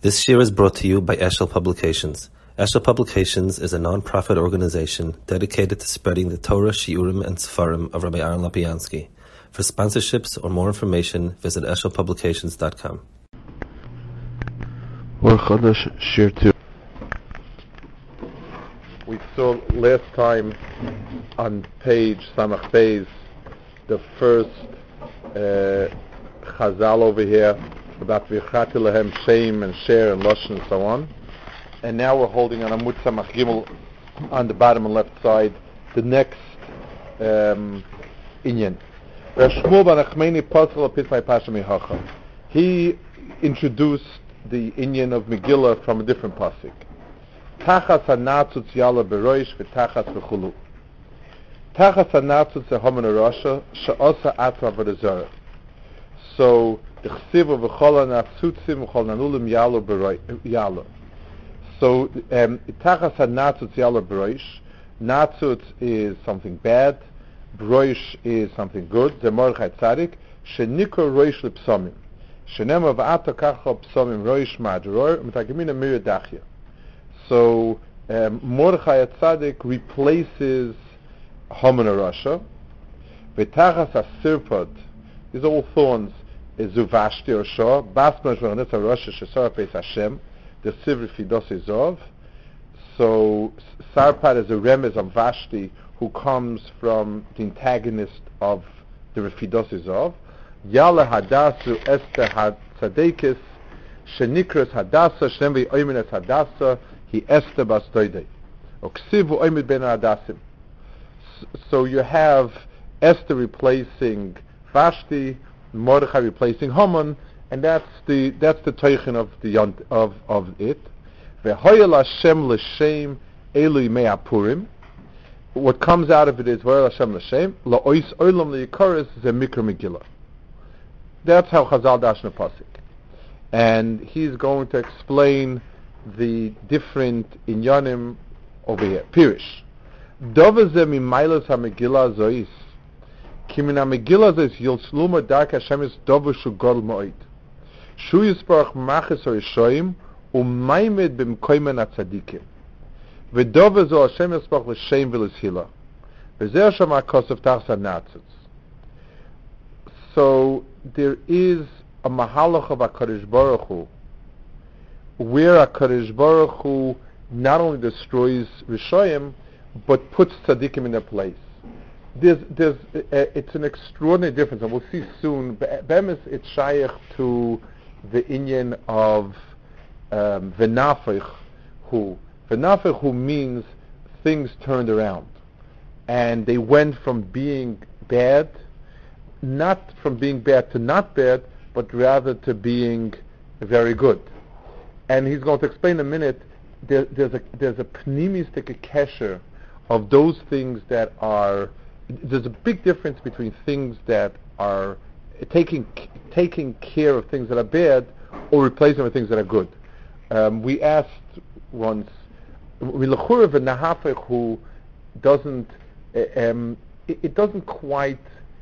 This year is brought to you by Eshel Publications. Eshel Publications is a non-profit organization dedicated to spreading the Torah, Shiurim, and Sefarim of Rabbi Aaron Lapiansky. For sponsorships or more information, visit eshelpublications.com. We saw last time on page Samach Beis the first Chazal over here about V'chati Lahem Shem and Share and Lashon and so on. And now we're holding on Amud Samach Gimel on the bottom and left side the next Inyan. He introduced the Inyan of Megillah from a different pasuk. Tachas hanatzutz yala beroish v'tachas v'chulu. Tachas hanatzutz zehomen arasha she'osa atra v'dezara. So the chsiva v'chol hanatzutzim v'chol nanulim yalo. So tachas hanatzutz yala beroish. Natzutz is something bad. Beroish is something good. The Mordechai Tzadik shenikor roish l'psomim. Shenem v'ata kacha psomim roish ma'adror m'tagimina miradachya. So Mordechai Tzadik replaces Haman Rasha. V'tachas asirpad, these are all thorns, is Zuvashti or Shah. Basma Shvanetza Rasha Shesar Peis Hashem, the Sivri Fidos Izov. So Sarpad is a remez of Vashti, who comes from the antagonist of the Refidos Izov. Yala Hadasu Esther Tzadekis, Shenikras Hadasa, Shnemvi Oymenes Hadasa, He Esther Bastoide. Oksivu Oymed Ben Hadasim. So you have Esther replacing Vashti, Mordechai replacing Haman, and that's the teichin of it. Ve'hoyel Hashem l'shem Eloi me'apurim. What comes out of it is Ve'hoyel Hashem l'shem la'ois olam li'yikaris ze mikra Megillah. That's how Chazal dashna pasuk, and he's going to explain the different inyanim over here. Pirish. Dova ze mimaylas ha-Megillah zois. Kimin ha-Megillah zois yilsluma dark Hashem is dova shu godel mo'id. Shu yisparach machis ha-Yishoyim u'maymed b'mkoymen ha-tzadikim. V'dova zo Hashem yisparach l'shem v'l'shila. V'zeh Hashem ha-kosav tachas ha-natzitz. So there is a mahalach of HaKadosh Baruch Hu where HaKadosh Baruch Hu not only destroys Rishoyim, but puts tzaddikim in their place. It's an extraordinary difference, and we'll see soon. Be'emes it's shaykh to the inyan of v'nafich hu. V'nafich hu means things turned around, and they went from being bad, not from being bad to not bad, but rather to being very good. And he's going to explain in a minute. There's a pnimistic kesher of those things that are. There's a big difference between things that are taking care of things that are bad or replacing them with things that are good. We asked once, who doesn't it doesn't quite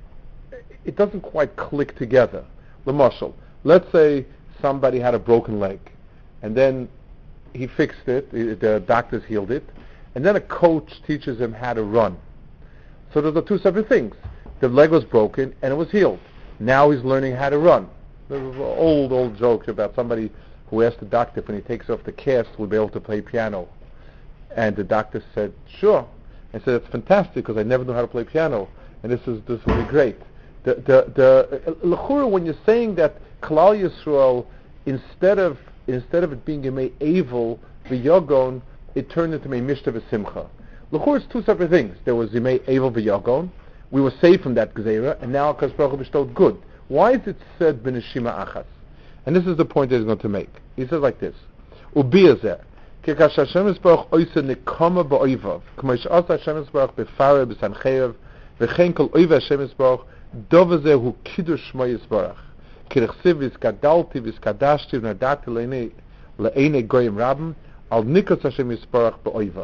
click together. L'mashal, let's say somebody had a broken leg, and then he fixed it, the doctors healed it, and then a coach teaches him how to run. So those are two separate things. The leg was broken and it was healed. Now he's learning how to run. There's an old joke about somebody who asked the doctor if when he takes off the cast will be able to play piano. And the doctor said, sure. I said, it's fantastic because I never knew how to play piano, and this will be great. L'chura, when you're saying that Klal Yisrael, instead of it being a Mei Evil, V'Yogon, it turned into Mei Mishta V'Simcha. L'chura, it's two separate things. There was Mei Evil V'Yogon. We were saved from that Gzeira, and now HaKadosh Baruch Hu bestowed good. Why is it said B'Neshima Achas? And this is the point that he's going to make. He says like this: Ubiyazeh, Kekash Hashem Yisbarach Oyse Nekama Ba'oivav, K'mo Yish'asa Hashem Yisbarach B'Fareh B'Sancheyev, V'chein Kol Oive Hashem Yisbarach, Dovazeh Hu Kiddush Shmo Yisbarach. Kirchsiv Vizkadalti Vizkadashti V'nadati Le'ene Goyim Rabim Al Nikos Hashem Yisbarach Ba'oivav.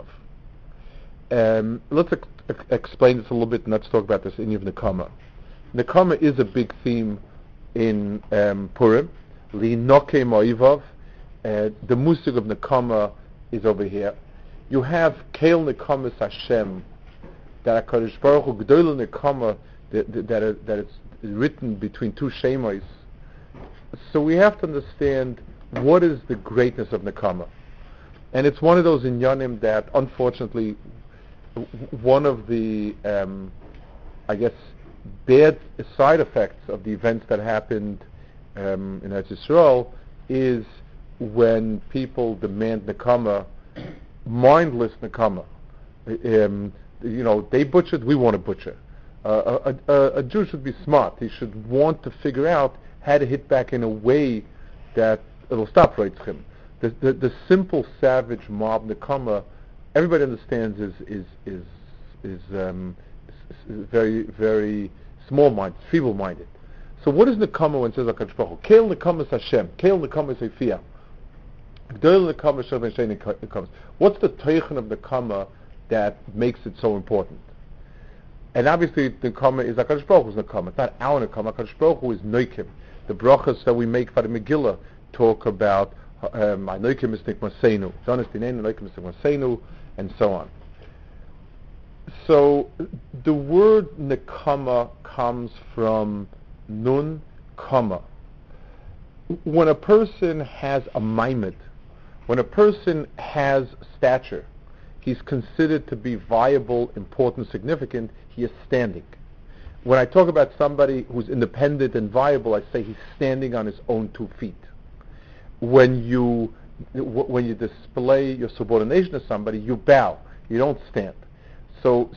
Let's explain this a little bit, and let's talk about this in Nekama. Nekama is a big theme in Purim. Li'noke Mo'ivav The musig of Nekama is over here. You have Keil Nekamas Hashem, that HaKadosh Baruch Hu G'dol Nekama, that it's written between two Shemos. So we have to understand what is the greatness of Nekama. And it's one of those inyanim that, unfortunately, one of the, bad side effects of the events that happened in Eretz Yisrael is when people demand Nekama, mindless Nekama. They butchered, we want to butcher. A Jew should be smart. He should want to figure out how to hit back in a way that it'll stop Reitzchim. The simple savage mob Nekama, everybody understands is very, very small-minded, feeble-minded. So what is Nekama when it says HaKadosh Baruch Hu? Keil Nekama is Hashem. Keil Nekama is Eifiyah. What's the teichen of Nekama that makes it so important? And obviously, Nekama is HaKadosh Baruch Hu's Nekama. It's not our Nekama. HaKadosh Baruch Hu is Noikim. The brachas that we make for the Megillah talk about Noikim is Nikmasenu, Noikim is Nikmasenu, and so on. So the word Nekama comes from Nun Kama. When a person has a maimed, when a person has stature, he's considered to be viable, important, significant. He is standing. When I talk about somebody who's independent and viable, I say he's standing on his own 2 feet. When you display your subordination to somebody, you bow. You don't stand. So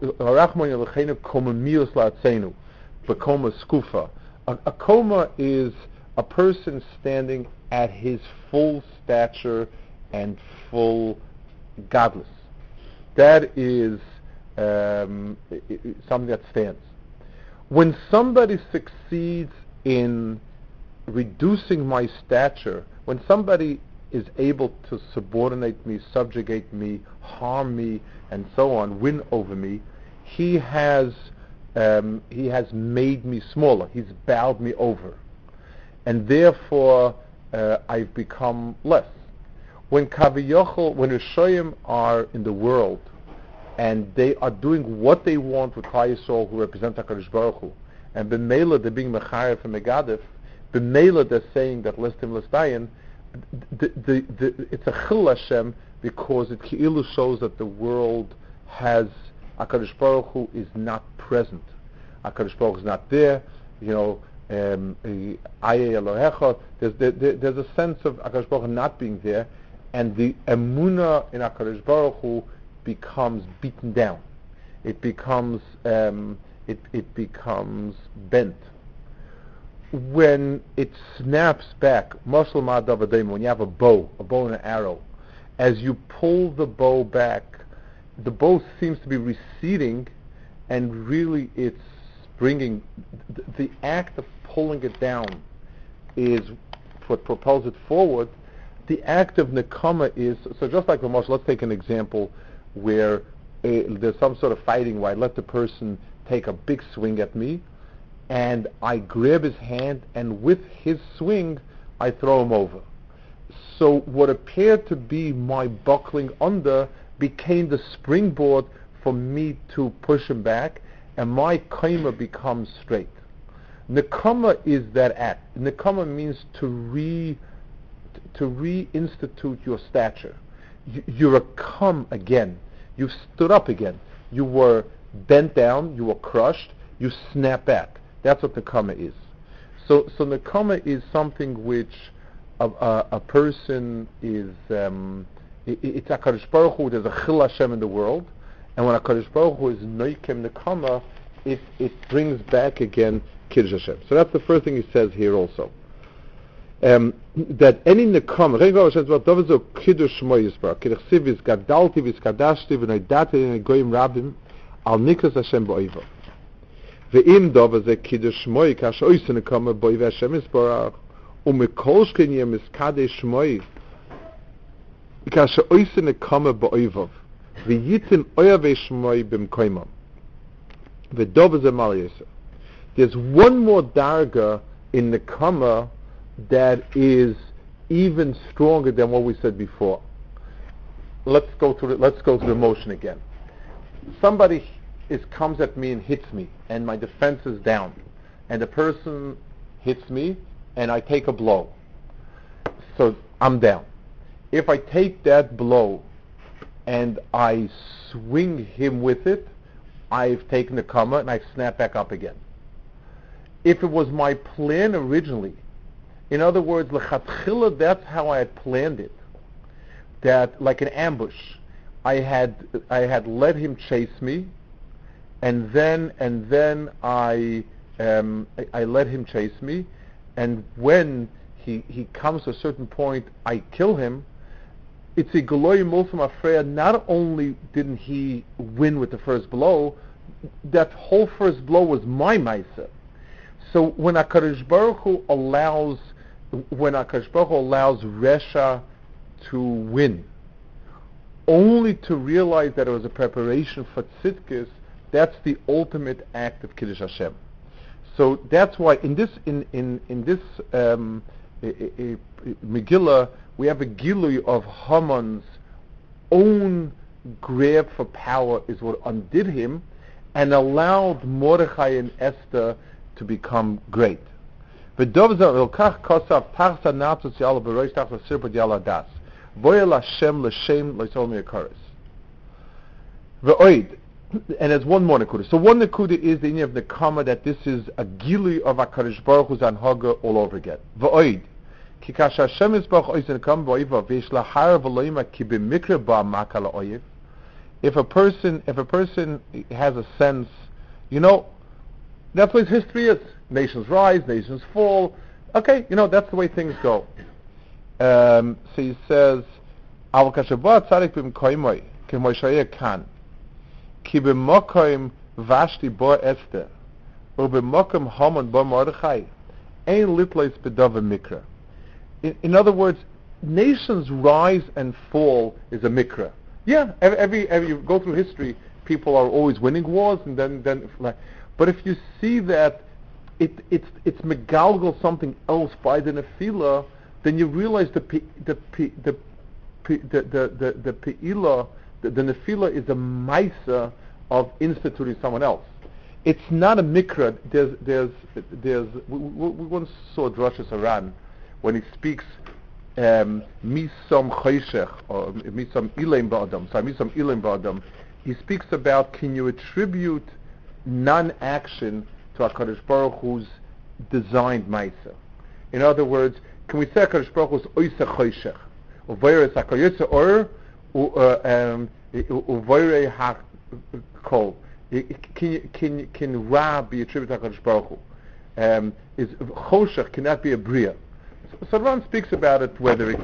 a koma is a person standing at his full stature and full godless. That is something that stands. When somebody succeeds in reducing my stature, when somebody is able to subordinate me, subjugate me, harm me, and so on, win over me, he has made me smaller. He's bowed me over, and therefore I've become less. When Rishoyim are in the world, and they are doing what they want with Klal Yisrael, who represent HaKadosh Baruch Hu, and b'meila they're being mecharev and megadif, b'meila they're saying that listim listayin, it's a chil Hashem, because it ki'ilu shows that the world has HaKadosh Baruch Hu is not present. HaKadosh Baruch Hu is not there. Ayeh Elohecha. There's a sense of HaKadosh Baruch Hu not being there, and the emunah in HaKadosh Baruch Hu becomes beaten down. It becomes bent. When it snaps back, when you have a bow and an arrow, as you pull the bow back, the bow seems to be receding, and really it's bringing, the act of pulling it down is what propels it forward. The act of Nekama is, so just like the martial, let's take an example where there's some sort of fighting where I let the person take a big swing at me, and I grab his hand, and with his swing, I throw him over. So what appeared to be my buckling under became the springboard for me to push him back, and my kaima becomes straight. Nekama is that act. Nekama means to reinstitute your stature. You're a come again. You've stood up again. You were bent down. You were crushed. You snap back. That's what Nekama is. So Nekama is something which a person is. It's HaKadosh Baruch Hu. There's a Chil Hashem in the world, and when HaKadosh Baruch Hu is Noikem Nekama, it brings back again Kiddush Hashem. So that's the first thing he says here also. That any Nekama, Kiddush Shmo Yisbarach, Kiddush Siv Gadalti V'Skadashti V'Noidati V'Goyim Rabim Al Nikas Hashem B'Oiva. Ve'im Dov Ze Kiddush Shmo Kash Oise Nekama B'Oiva Hashem Yisbarach U'Mekol Shkini Miskadei Shmo Kash Oise Nekama B'Oivav V'Yitin Oyave Shmo B'Mkoimam Ve'Dov Ze Mal Yisrael. There's one more darga in Nekama that is even stronger than what we said before. Let's go through the motion again. Somebody comes at me and hits me, and my defense is down, and the person hits me, and I take a blow. So I'm down. If I take that blow and I swing him with it, I've taken the comma and I snap back up again. If it was my plan originally, in other words, l'chatchila, that's how I had planned it, that like an ambush, I had let him chase me, and then I let him chase me, and when he comes to a certain point, I kill him. It's a Galoy Mulfam Afreya. Not only didn't he win with the first blow, that whole first blow was my Maisa. So when HaKadosh Baruch Hu allows Resha to win, only to realize that it was a preparation for Tzidkis, that's the ultimate act of Kiddush Hashem. So that's why in this Megillah, we have a Gilui of Haman's own grab for power is what undid him and allowed Mordechai and Esther to become great. V'dov zeh kosav tarsa natzos yala b'roish tachas sirpot yala das voyel Hashem l'shem l'yisol mi'akaris v'oid. And there's one more nekuda. So one nekuda is the idea of nekama, that this is a gilui of HaKadosh Baruch Hu's anhaga all over again. V'oid ki kash Hashem yisbach ois nekam v'oiva v'yesh lahar v'loima ki b'mikra ba'amaka la'oiv. If a person has a sense, that's what history is. Nations rise, nations fall. Okay, that's the way things go. So he says, "Al kashavah tzadik b'mkoimoi k'moishayeh kan ki b'mokoim Vashti bo Esther or b'mokoim Haman bo Mordechai ein litlois b'dava mikra." In other words, nations rise and fall is a mikra. Yeah, every you go through history, people are always winning wars, and then. But if you see that it's megalgal something else by the nefila, then you realize the nefila is a maisa of instituting someone else. It's not a mikra. We once saw Drashas Aran when he speaks misam choshech or misam ileim ba'adam. So misam ileim ba'adam. He speaks about, can you attribute non-action to HaKadosh Baruch Hu's designed Maisa? In other words, can we say HaKadosh Baruch Hu's oisa choshech, u'voyre sakayotze or u'voyre hakol? Can Ra be attributed to HaKadosh Baruch Hu? Is choshech cannot be a bria? So Ran speaks about it, whether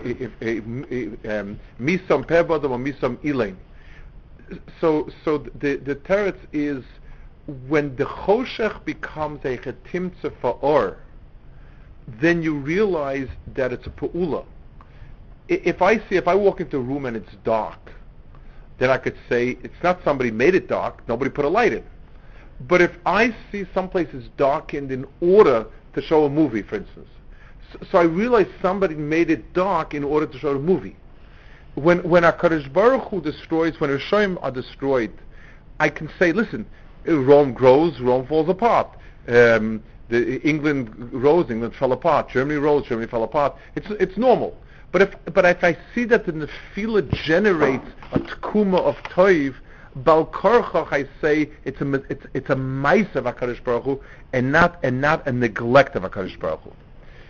misam pebadam or misam ilein. So the teretz is, when the choshech becomes a chetimtza for or, then you realize that it's a pa'ula. If I walk into a room and it's dark, then I could say it's not somebody made it dark, nobody put a light in. But if I see someplace is darkened in order to show a movie, for instance, so I realize somebody made it dark in order to show the movie. When HaKadosh Baruch Hu destroys, when Rishonim are destroyed, I can say, listen, Rome grows, Rome falls apart. England rose, England fell apart. Germany rose, Germany fell apart. It's normal. But if I see that the nefila generates a tkuma of toiv, bal korchach, I say it's a ma'ase of HaKadosh Baruch Hu and not a neglect of HaKadosh Baruch Hu.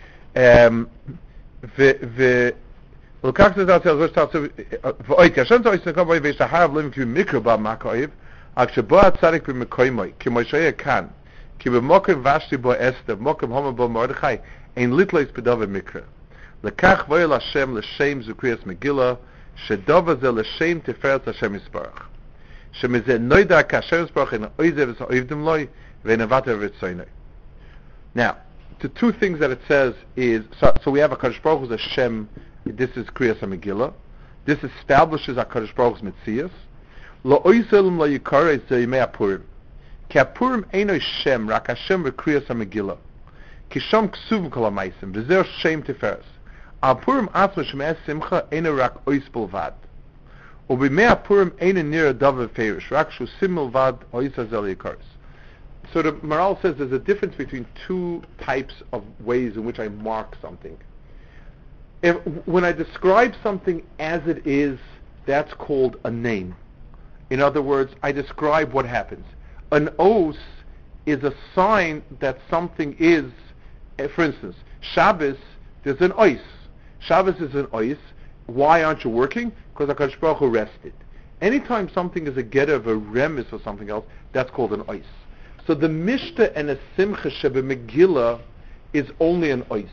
כי במוקם ושתי בו אסתר, במוקם הומה בו מרדכי, אין ליטלויס בדובר מקרא. לקח בואל השם לשם זוכריאס מגילה, שדובר זה לשם תפארת השם יסברך. שמזה נוידע כאשר יסברך אין האויזה וסעובדם לוי, ואין הוותר ורצוינוי. Now, the two things that it says is, so we have HaKadosh Baruch Hu's Hashem, this is Kriyas HaMegillah. This establishes HaKadosh Baruch Hu's Metzias. Lo oiselum lo yikara is Yimei HaPurim. Ki HaPurim eino Shem, rak Hashem v'Kriyas HaMegillah. Ki sham ksuvim kol ha'maisim, v'zer Shem tiferes. Al Purim atzma shemei simcha eina rak ois bilvad. Ubimei Purim eina nira davar feirish, rak shu sim bilvad ois hazel yikaris. So the Maral says there's a difference between two types of ways in which I mark something. When I describe something as it is, that's called a name. In other words, I describe what happens. An os is a sign that something is, for instance, Shabbos, there's an ois. Shabbos is an ois. Why aren't you working? Because HaKadosh Baruch Hu rested. Anytime something is a get of a remes or something else, that's called an ois. So the Mishnah and a Simcha Shebe Megillah is only an ois.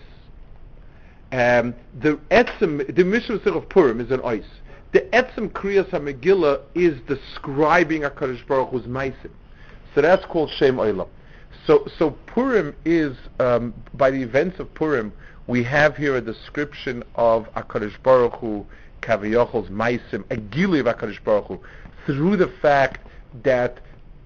The Mishnah of Purim is an ois. The Etzem Kriyas HaMegillah is describing HaKadosh Baruch Hu's Maisim. So that's called Shem Olam. So Purim is, by the events of Purim, we have here a description of HaKadosh Baruch Hu, Kaviyochel's Maisim, a Gili of HaKadosh Baruch Hu, through the fact that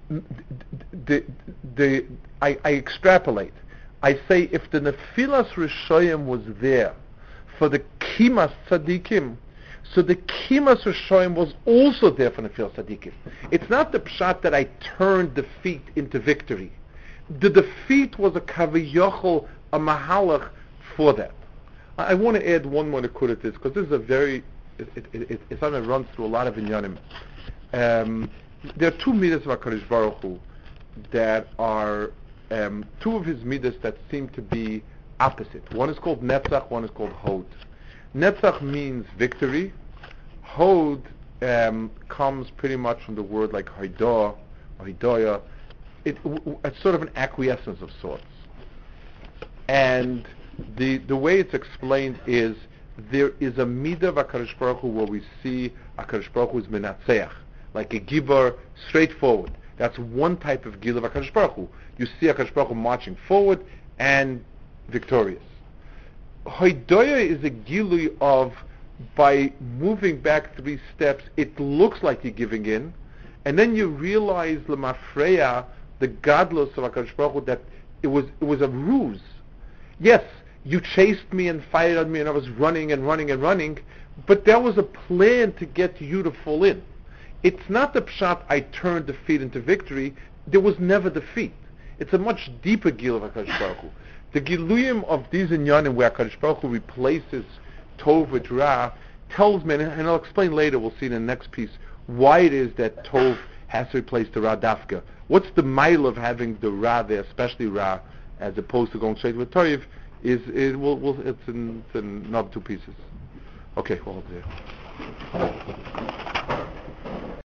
I extrapolate. I say if the Nefilas Rishoyim was there for the Kimas Tzadikim, so the Kimas Rishoyim was also there for Nefilas Tzadikim. It's not the pshat that I turned defeat into victory. The defeat was a Kaviyochel, a Mahalach for that. I want to add one more nekuda to this, because this is a very, it's something that runs through a lot of inyanim. There are two midas of HaKadosh Baruch Hu that are two of his midas that seem to be opposite. One is called Netzach, one is called Hod. Netzach means victory. Hod comes pretty much from the word like Haidah, or Hidoya. It's sort of an acquiescence of sorts. And the way it's explained is there is a midah of HaKadosh Baruch Hu where we see HaKadosh Baruch Hu is menatzeach, like a gibar, straightforward. That's one type of gil of HaKadosh Baruch Hu. You see HaKadosh Baruch Hu marching forward and victorious. Hoidoya is a gilui of, by moving back 3 steps, it looks like you're giving in, and then you realize l'mafreya, the godless of HaKadosh Baruch Hu, that it was a ruse. Yes, you chased me and fired on me, and I was running and running and running, but there was a plan to get you to fall in. It's not the pshat I turned defeat into victory. There was never defeat. It's a much deeper gil of HaKadosh Baruch Hu. The giluyim of these inyanim where HaKadosh Baruch Hu replaces Tov with Ra tells me, and I'll explain later, we'll see in the next piece, why it is that Tov has to replace the Ra Dafka. What's the mile of having the Ra there, especially Ra, as opposed to going straight with Toiv, it's in another 2 pieces. Okay, hold there.